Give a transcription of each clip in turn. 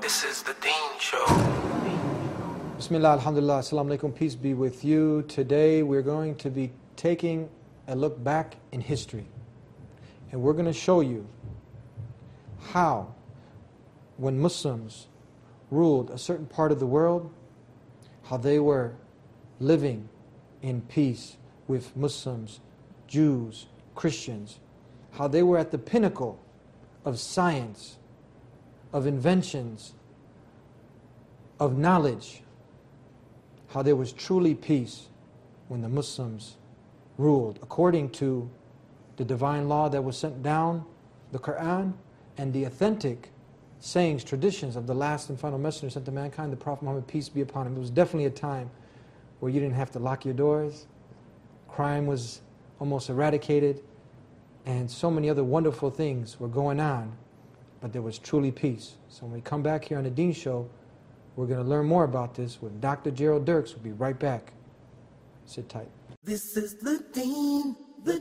This is the Dean Show. Bismillah, alhamdulillah, assalamu alaikum, peace be with you. Today we're going to be taking a look back in history. And we're going to show you how, when Muslims ruled a certain part of the world, how they were living in peace with Muslims, Jews, Christians, how they were at the pinnacle of science, of inventions, of knowledge, how there was truly peace when the Muslims ruled according to the divine law that was sent down, the Quran, and the authentic sayings, traditions of the last and final messenger sent to mankind, the Prophet Muhammad, peace be upon him. It was definitely a time where you didn't have to lock your doors, crime was almost eradicated, and so many other wonderful things were going on, but there was truly peace. So when we come back here on the Dean Show, we're going to learn more about this with Dr. Gerald Dirks. We'll be right back. Sit tight. This is the Dean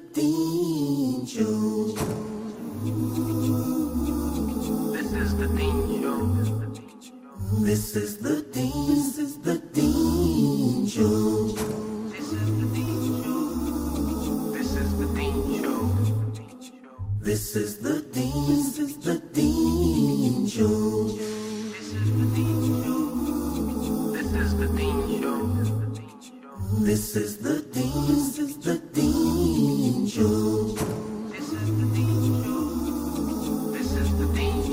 Show. This is the Dean Show. This is the Dean Show. This is the Dean Show. This is the Dean Show. This is the Dean Show. This is the Dean Show. This is the Dean Show. This is the Dean Show. This is the Dean Show. This is the Dean Show. This is the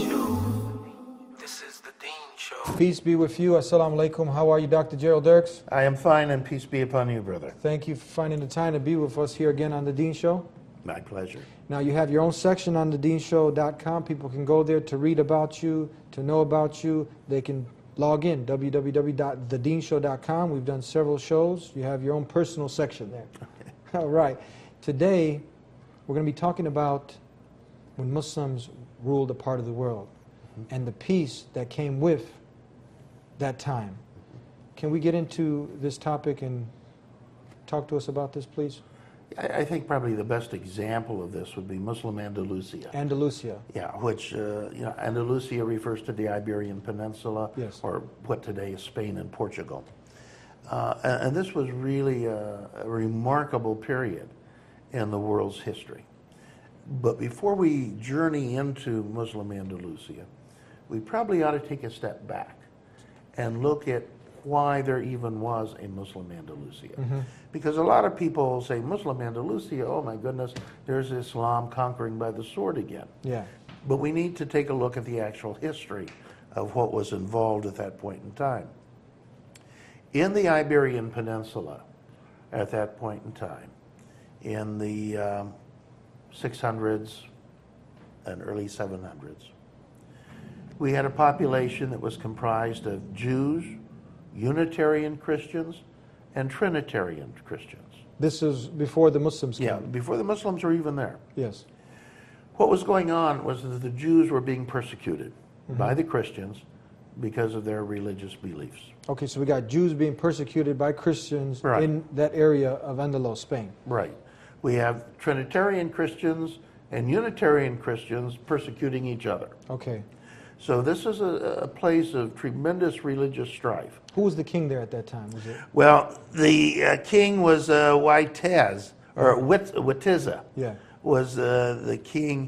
Dean Show. Peace be with you. Assalamu alaikum. How are you, Dr. Gerald Dirks? I am fine, and peace be upon you, brother. Thank you for finding the time to be with us here again on the Dean Show. My pleasure. Now, you have your own section on thedeanshow.com. People can go there to read about you, to know about you. They can log in, www.thedeanshow.com. We've done several shows. You have your own personal section there. Okay. All right. Today, we're going to be talking about when Muslims ruled a part of the world and the peace that came with that time. Can we get into this topic and talk to us about this, please? I think probably the best example of this would be Muslim Andalusia. Andalusia. Yeah, which, Andalusia refers to the Iberian Peninsula, Yes. or what today is Spain and Portugal. And this was really a remarkable period in the world's history. But before we journey into Muslim Andalusia, we probably ought to take a step back and look at why there even was a Muslim Andalusia. Because a lot of people say, Muslim Andalusia, oh my goodness, there's Islam conquering by the sword again. Yeah. But we need to take a look at the actual history of what was involved at that point in time. In the Iberian Peninsula, at that point in time, in the 600s and early 700s, we had a population that was comprised of Jews, Unitarian Christians, and Trinitarian Christians. This is before the Muslims came. Yeah, before the Muslims were even there. Yes. What was going on was that the Jews were being persecuted by the Christians because of their religious beliefs. Okay, so we got Jews being persecuted by Christians Right. in that area of Andalus, Spain. Right. We have Trinitarian Christians and Unitarian Christians persecuting each other. Okay. So this is a place of tremendous religious strife. Who was the king there at that time? Was it? Well, the king was Witiza, or Witiza, Yeah. was the king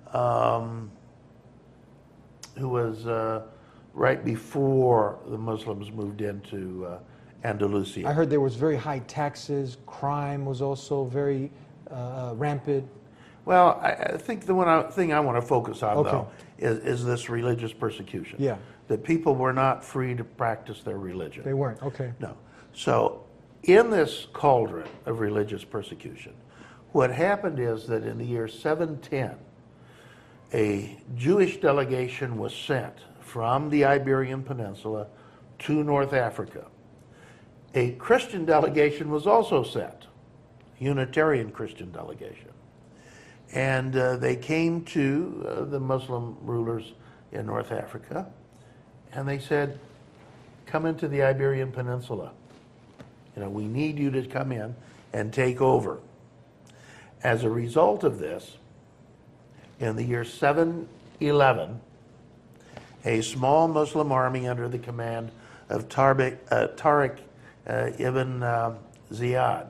who was right before the Muslims moved into Andalusia. I heard there was very high taxes. Crime was also very rampant. Well, I think the thing I want to focus on, Okay. though, is this religious persecution. Yeah. That people were not free to practice their religion. They weren't. Okay. No. So, in this cauldron of religious persecution, what happened is that in the year 710, a Jewish delegation was sent from the Iberian Peninsula to North Africa. A Christian delegation was also sent, a Unitarian Christian delegation. And they came to the Muslim rulers in North Africa, and they said, come into the Iberian Peninsula. We need you to come in and take over. As a result of this, in the year 711, a small Muslim army under the command of Tariq ibn Ziyad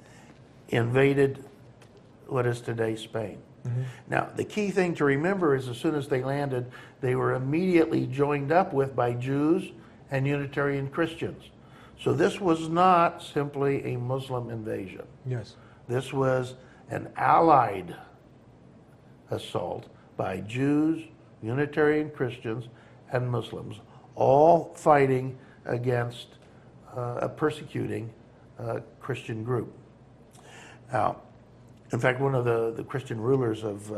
invaded what is today Spain. Now, the key thing to remember is as soon as they landed, they were immediately joined up with by Jews and Unitarian Christians. So this was not simply a Muslim invasion. Yes. This was an allied assault by Jews, Unitarian Christians, and Muslims, all fighting against a persecuting Christian group. Now, in fact, one of the Christian rulers of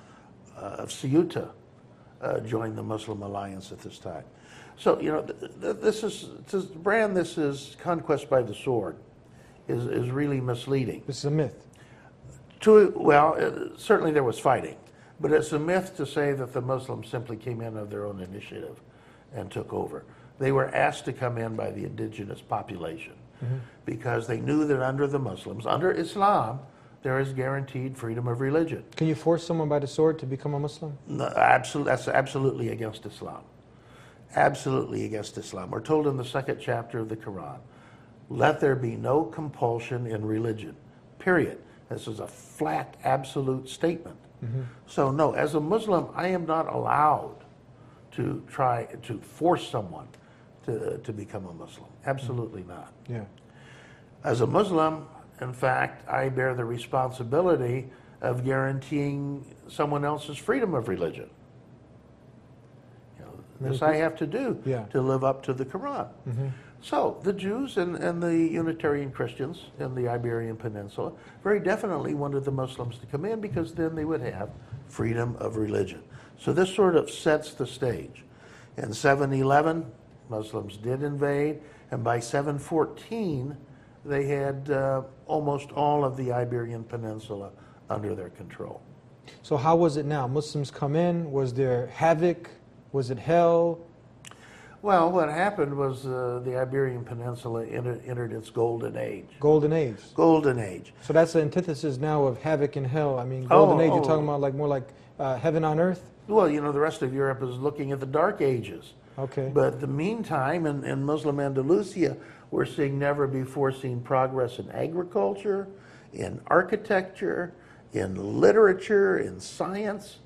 Ceuta joined the Muslim alliance at this time. So, you know, this is conquest by the sword is really misleading. This is a myth. Certainly there was fighting, but it's a myth to say that the Muslims simply came in of their own initiative and took over. They were asked to come in by the indigenous population because they knew that under the Muslims, under Islam, there is guaranteed freedom of religion. Can you force someone by the sword to become a Muslim? No, that's absolutely against Islam. Absolutely against Islam. We're told in the 2nd chapter of the Quran, let there be no compulsion in religion, period. This is a flat, absolute statement. So no, as a Muslim, I am not allowed to try to force someone to become a Muslim. Absolutely not. Yeah. As a Muslim, in fact, I bear the responsibility of guaranteeing someone else's freedom of religion. You know, this I have to do to live up to the Quran. So the Jews and the Unitarian Christians in the Iberian Peninsula very definitely wanted the Muslims to come in because then they would have freedom of religion. So this sort of sets the stage. In 711, Muslims did invade, and by 714, they had almost all of the Iberian Peninsula under their control. So how was it now? Muslims come in, was there havoc? Was it hell? Well, what happened was the Iberian Peninsula entered its golden age. Golden age. Golden age. So that's the antithesis now of havoc and hell. I mean, golden age, you're talking about more like heaven on earth? Well, you know, the rest of Europe is looking at the Dark Ages. Okay. But the meantime, in Muslim Andalusia, we're seeing never before seen progress in agriculture, in architecture, in literature, in science.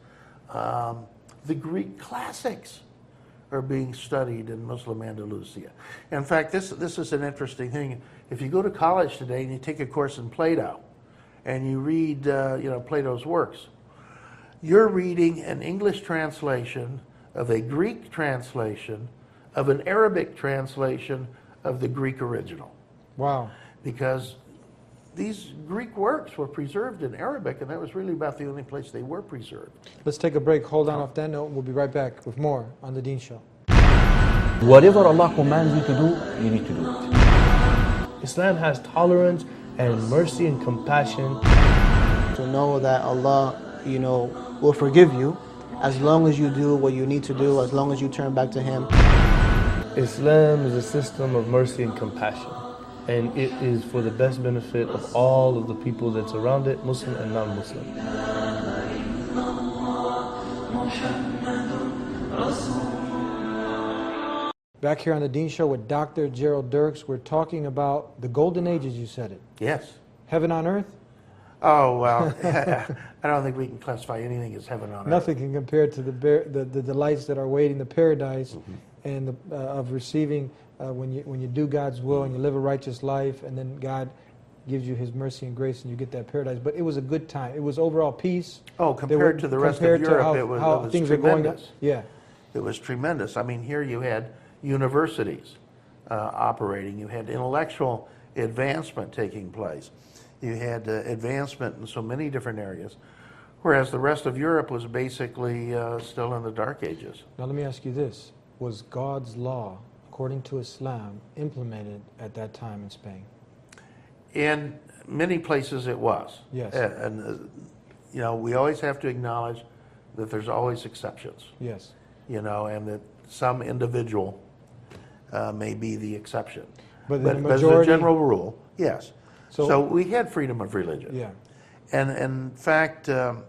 The Greek classics are being studied in Muslim Andalusia. In fact, this is an interesting thing. If you go to college today and you take a course in Plato, and you read Plato's works, you're reading an English translation of a Greek translation of an Arabic translation of the Greek original. Wow. Because these Greek works were preserved in Arabic, and that was really about the only place they were preserved. Let's take a break. Hold on off that note. We'll be right back with more on The Deen Show. Whatever Allah commands you to do, you need to do it. Islam has tolerance and mercy and compassion. To know that Allah, will forgive you as long as you do what you need to do, as long as you turn back to Him. Islam is a system of mercy and compassion, and it is for the best benefit of all of the people that's around it, Muslim and non-Muslim. Back here on The Deen Show with Dr. Gerald Dirks, we're talking about the golden ages, you said it. Yes. Heaven on earth? Oh, well, I don't think we can classify anything as heaven on earth. Nothing can compare to the delights that are waiting, the paradise, and of receiving when you do God's will and you live a righteous life, and then God gives you His mercy and grace, and you get that paradise. But it was a good time. It was overall peace. Oh, compared to the rest of Europe, it was things tremendous. Are going. Yeah, it was tremendous. I mean, here you had universities operating. You had intellectual advancement taking place. You had advancement in so many different areas, whereas the rest of Europe was basically still in the Dark Ages. Now let me ask you this. Was God's law, according to Islam, implemented at that time in Spain? In many places it was. Yes. We always have to acknowledge that there's always exceptions. Yes. And that some individual may be the exception. But as a general rule, yes. So we had freedom of religion. Yeah. And in fact,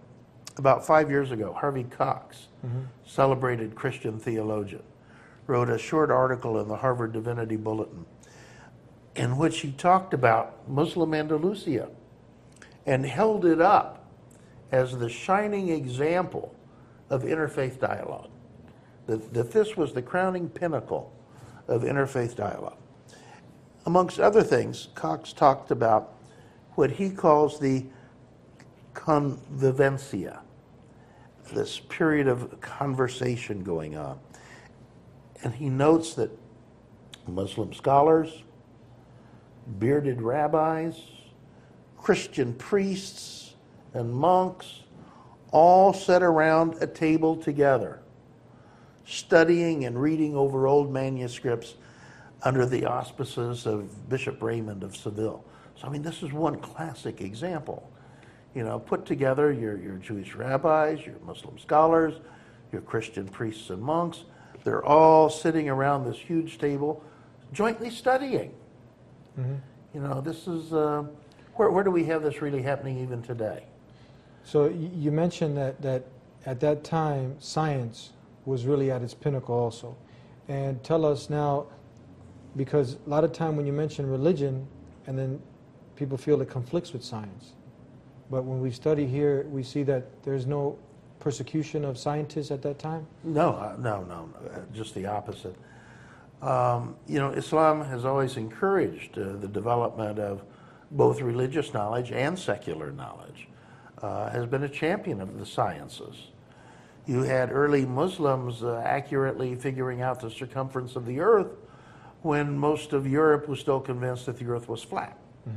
About 5 years ago, Harvey Cox, celebrated Christian theologian, wrote a short article in the Harvard Divinity Bulletin in which he talked about Muslim Andalusia and held it up as the shining example of interfaith dialogue, that this was the crowning pinnacle of interfaith dialogue. Amongst other things, Cox talked about what he calls the convivencia, this period of conversation going on. And he notes that Muslim scholars, bearded rabbis, Christian priests, and monks all sat around a table together, studying and reading over old manuscripts under the auspices of Bishop Raymond of Seville. So, I mean, this is one classic example. You know, put together your Jewish rabbis, your Muslim scholars, your Christian priests and monks. They're all sitting around this huge table, jointly studying. You know, this is, where do we have this really happening even today? So you mentioned that at that time, science was really at its pinnacle also. And tell us now, because a lot of time when you mention religion, and then people feel it conflicts with science. But when we study here, we see that there's no persecution of scientists at that time? No, just the opposite. You know, Islam has always encouraged the development of both religious knowledge and secular knowledge, has been a champion of the sciences. You had early Muslims accurately figuring out the circumference of the earth when most of Europe was still convinced that the earth was flat.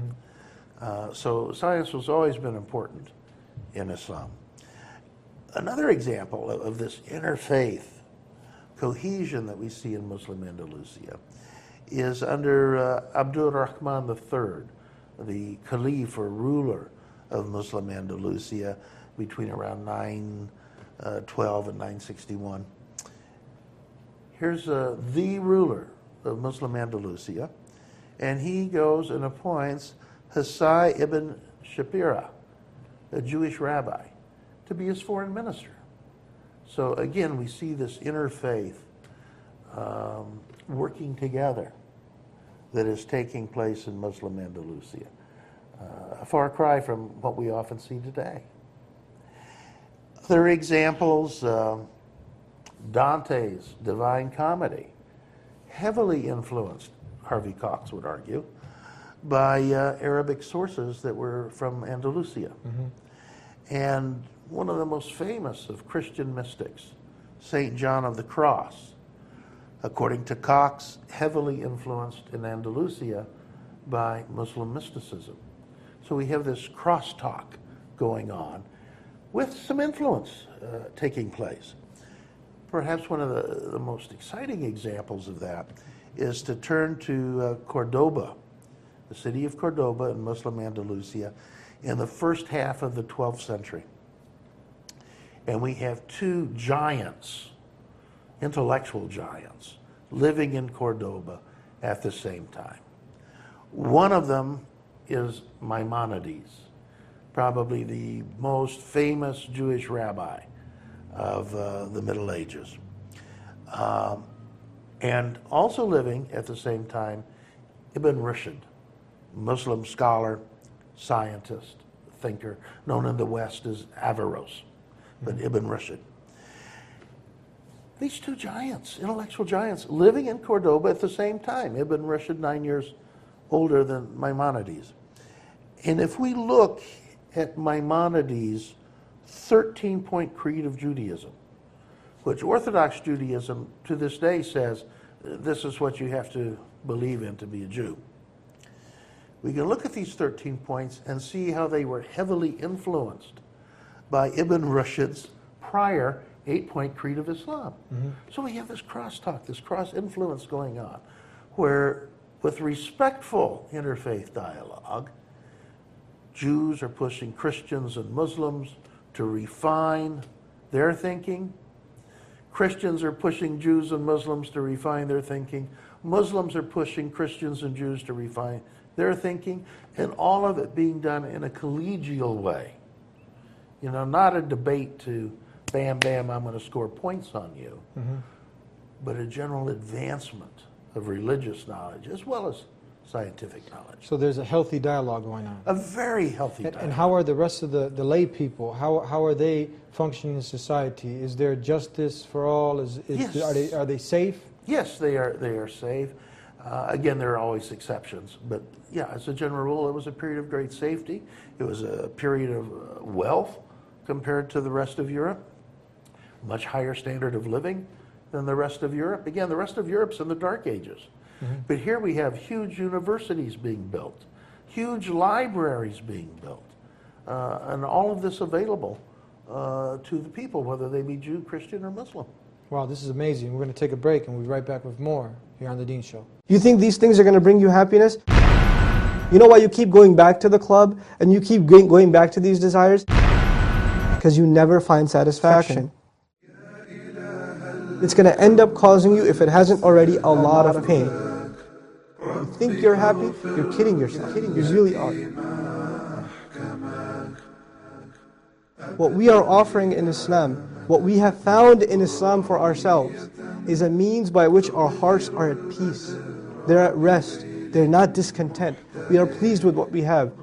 So science has always been important in Islam. Another example of this interfaith cohesion that we see in Muslim Andalusia is under Abdul Rahman III, the caliph or ruler of Muslim Andalusia between around 912 and 961. Here's the ruler of Muslim Andalusia, and he goes and appoints Hussai ibn Shapira, a Jewish rabbi, to be his foreign minister. So again, we see this interfaith working together that is taking place in Muslim Andalusia. A far cry from what we often see today. Other examples, Dante's Divine Comedy, heavily influenced, Harvey Cox would argue, by Arabic sources that were from Andalusia. And one of the most famous of Christian mystics, St. John of the Cross, according to Cox, heavily influenced in Andalusia by Muslim mysticism. So we have this crosstalk going on with some influence taking place. Perhaps one of the most exciting examples of that is to turn to Cordoba, the city of Cordoba in Muslim Andalusia, in the first half of the 12th century. And we have two giants, intellectual giants, living in Cordoba at the same time. One of them is Maimonides, probably the most famous Jewish rabbi of the Middle Ages. And also living at the same time, Ibn Rushd, Muslim scholar, scientist, thinker, known in the West as Averroes, but Ibn Rushd. These two giants, intellectual giants, living in Cordoba at the same time. Ibn Rushd, 9 years older than Maimonides. And if we look at Maimonides' 13-point creed of Judaism, which Orthodox Judaism to this day says this is what you have to believe in to be a Jew. We can look at these 13 points and see how they were heavily influenced by Ibn Rushd's prior 8-point creed of Islam. So we have this crosstalk, this cross-influence going on, where with respectful interfaith dialogue, Jews are pushing Christians and Muslims to refine their thinking. Christians are pushing Jews and Muslims to refine their thinking. Muslims are pushing Christians and Jews to refine their thinking, and all of it being done in a collegial way, not a debate to bam, bam, I'm going to score points on you, but a general advancement of religious knowledge as well as scientific knowledge. So there's a healthy dialogue going on. A very healthy dialogue. And how are the rest of the lay people? How are they functioning in society? Is there justice for all? Yes. Are they safe? Yes, they are safe. Again, there are always exceptions, but yeah, as a general rule, it was a period of great safety. It was a period of wealth compared to the rest of Europe, much higher standard of living than the rest of Europe. Again, the rest of Europe's in the Dark Ages. But here we have huge universities being built, huge libraries being built, and all of this available to the people, whether they be Jew, Christian, or Muslim. Wow, this is amazing. We're going to take a break and we'll be right back with more here on The Dean Show. You think these things are going to bring you happiness? You know why you keep going back to the club and you keep going back to these desires? Because you never find satisfaction. It's going to end up causing you, if it hasn't already, a lot of pain. You think you're happy, you're kidding yourself. You really are. What we are offering in Islam, what we have found in Islam for ourselves, is a means by which our hearts are at peace. They're at rest. They're not discontent. We are pleased with what we have.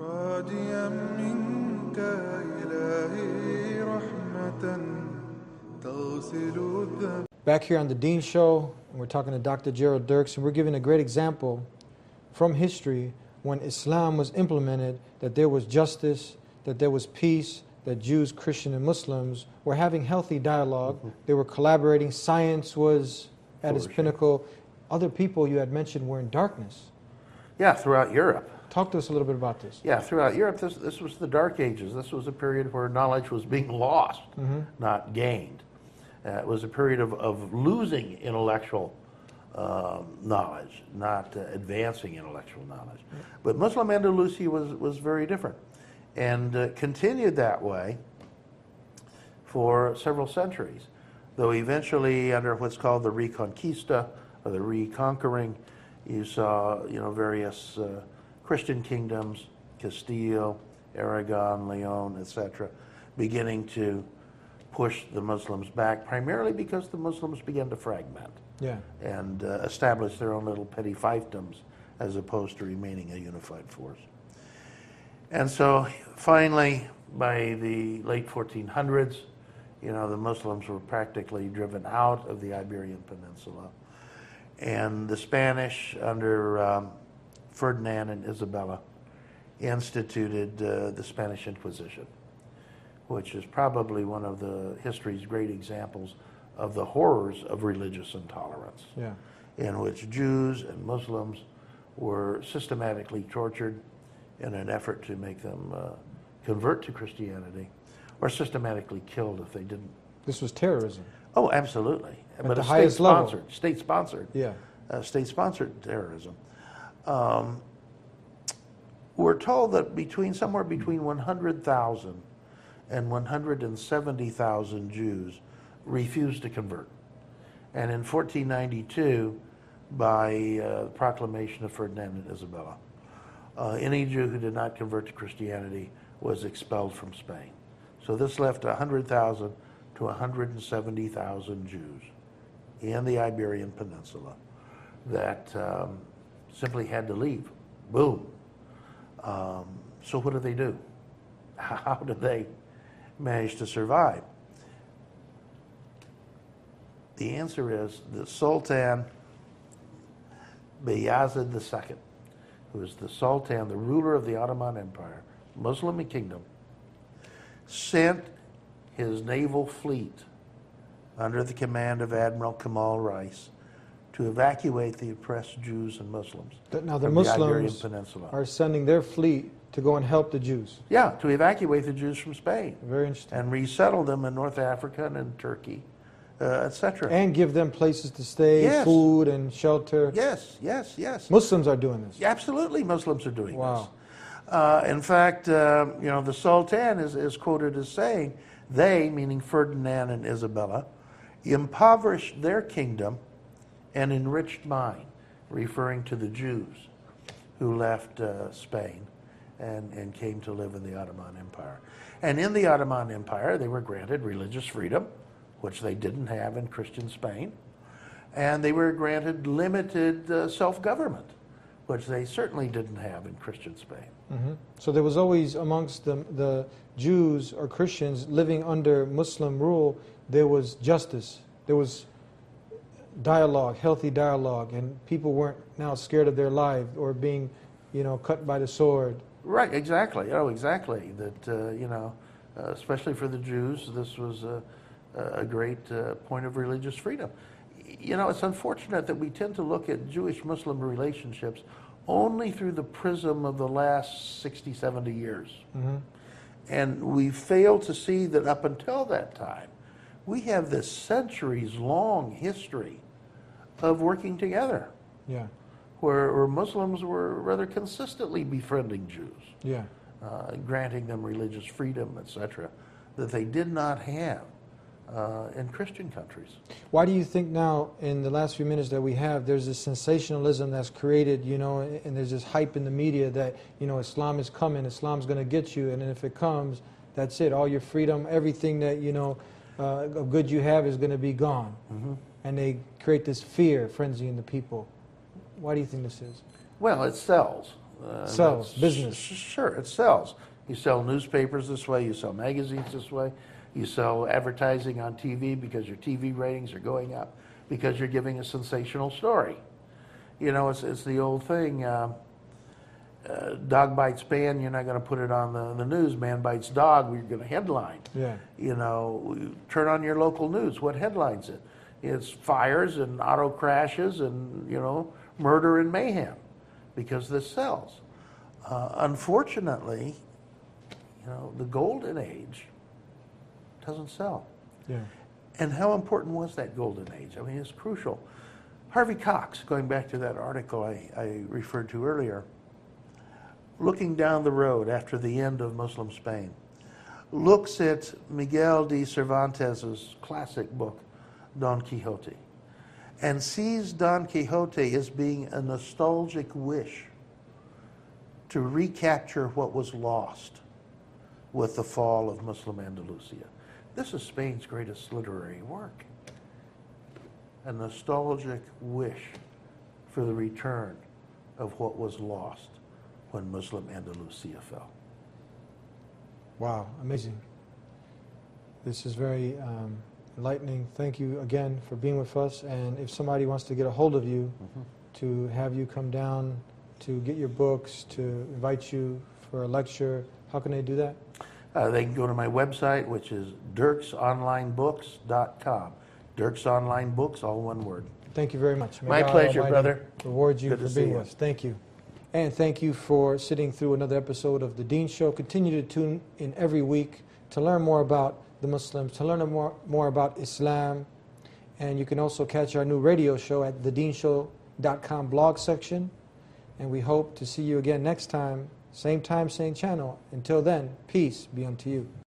Back here on The Dean Show, and we're talking to Dr. Gerald Dirks, and we're giving a great example from history when Islam was implemented, that there was justice, that there was peace, that Jews, Christians, and Muslims were having healthy dialogue. They were collaborating. Science was at its pinnacle. Other people you had mentioned were in darkness. Yeah, throughout Europe. Talk to us a little bit about this. Yeah, throughout Europe, this was the Dark Ages. This was a period where knowledge was being lost, not gained. It was a period of losing intellectual knowledge, not advancing intellectual knowledge. But Muslim Andalusia was very different, and continued that way for several centuries, though eventually under what's called the Reconquista, or the reconquering, you saw various Christian kingdoms, Castile, Aragon, Leon, etc., beginning to push the Muslims back, primarily because the Muslims began to fragment and establish their own little petty fiefdoms as opposed to remaining a unified force. And so finally, by the late 1400s, the Muslims were practically driven out of the Iberian Peninsula. And the Spanish, under Ferdinand and Isabella, instituted the Spanish Inquisition, which is probably one of the history's great examples of the horrors of religious intolerance, in which Jews and Muslims were systematically tortured in an effort to make them convert to Christianity, or systematically killed if they didn't. This was terrorism. Oh, absolutely. At the highest level. State-sponsored terrorism. We're told that somewhere between 100,000 and 170,000 Jews refused to convert. And in 1492, by the proclamation of Ferdinand and Isabella, any Jew who did not convert to Christianity was expelled from Spain. So this left 100,000 to 170,000 Jews in the Iberian Peninsula that simply had to leave. Boom. So what do? How did they manage to survive? The answer is the Sultan Bayezid II, who was the Sultan, the ruler of the Ottoman Empire, Muslim kingdom, sent his naval fleet under the command of Admiral Kemal Reis to evacuate the oppressed Jews and Muslims. Now the from Muslims the Iberian Peninsula are sending their fleet to go and help the Jews. Yeah, to evacuate the Jews from Spain. Very interesting. And resettle them in North Africa and in Turkey, etc. And give them places to stay, food and shelter. Yes. Muslims are doing this. Absolutely, Muslims are doing this. In fact, the Sultan is quoted as saying, they, meaning Ferdinand and Isabella, impoverished their kingdom and enriched mine, referring to the Jews who left Spain and came to live in the Ottoman Empire. And in the Ottoman Empire, they were granted religious freedom, which they didn't have in Christian Spain. And they were granted limited self-government, which they certainly didn't have in Christian Spain. Mm-hmm. So there was always amongst the Jews or Christians living under Muslim rule, there was justice, there was dialogue, healthy dialogue, and people weren't now scared of their life or being, cut by the sword. Right, exactly. Oh, exactly. That, especially for the Jews, this was a great point of religious freedom. It's unfortunate that we tend to look at Jewish-Muslim relationships only through the prism of the last 60, 70 years. Mm-hmm. And we fail to see that up until that time, we have this centuries-long history of working together, Yeah. where Muslims were rather consistently befriending Jews, Yeah. granting them religious freedom, etc., that they did not have in Christian countries. Why do you think now, in the last few minutes that we have, there's this sensationalism that's created, and there's this hype in the media that, Islam is coming, Islam's going to get you, and then if it comes, that's it. All your freedom, everything that, of good you have is going to be gone. Mm-hmm. And they create this fear, frenzy in the people. Why do you think this is? Well, it sells. Sells, business. Sure, it sells. You sell newspapers this way, you sell magazines this way, you sell advertising on TV because your TV ratings are going up, because you're giving a sensational story. It's the old thing, dog bites man, you're not going to put it on the news. Man bites dog, we're going to headline. Yeah. Turn on your local news. What headlines it? It's fires and auto crashes and, murder and mayhem, because this sells. Unfortunately, the golden age doesn't sell. Yeah. And how important was that golden age? I mean, it's crucial. Harvey Cox, going back to that article I referred to earlier, looking down the road after the end of Muslim Spain, looks at Miguel de Cervantes' classic book, Don Quixote, and sees Don Quixote as being a nostalgic wish to recapture what was lost with the fall of Muslim Andalusia. This is Spain's greatest literary work. A nostalgic wish for the return of what was lost when Muslim Andalusia fell. Wow, amazing. This is very enlightening. Thank you again for being with us. And if somebody wants to get a hold of you, to have you come down to get your books, to invite you for a lecture, how can they do that? They can go to my website, which is dirksonlinebooks.com. Dirks Online Books, all one word. Thank you very much. May My God pleasure, Almighty brother. Reward you Good for to see being you. with us. Thank you. And thank you for sitting through another episode of The Dean Show. Continue to tune in every week to learn more about the Muslims, to learn more about Islam. And you can also catch our new radio show at thedeanshow.com blog section. And we hope to see you again next time, same channel. Until then, peace be unto you.